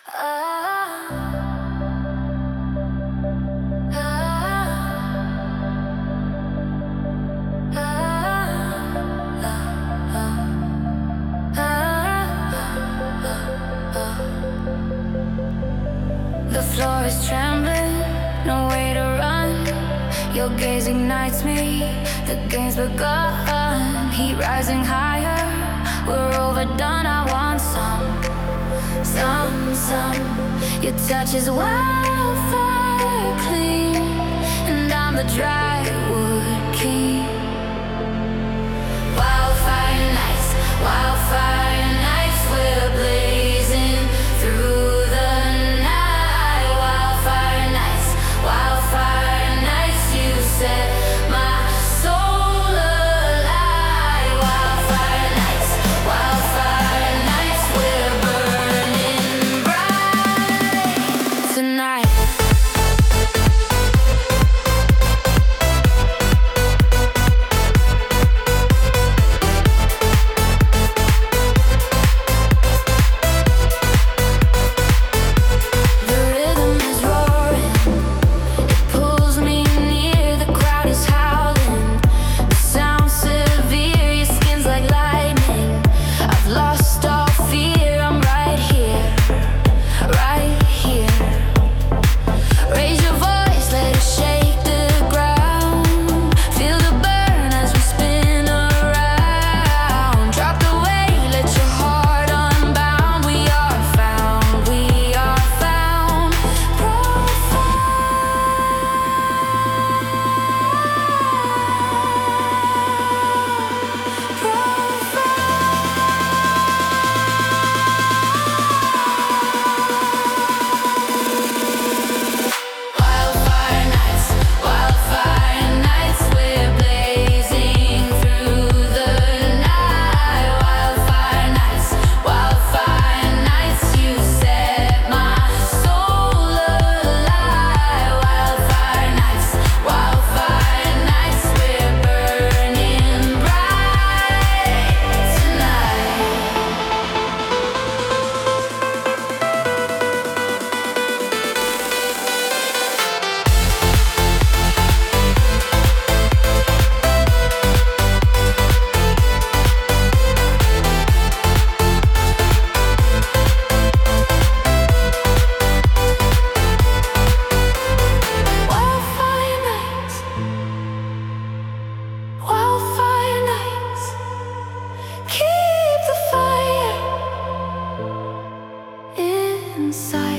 The floor is trembling, no way to run. Your gaze ignites me, the game's begun. Heat rising higher, we're overdone. I want some. Your touch is wildfire clean, and I'm the dry wood king. Wildfire nights, we're blazing through the night. Wildfire nights, you set my soul alive. Wildfire nights, we're burning bright tonight. Inside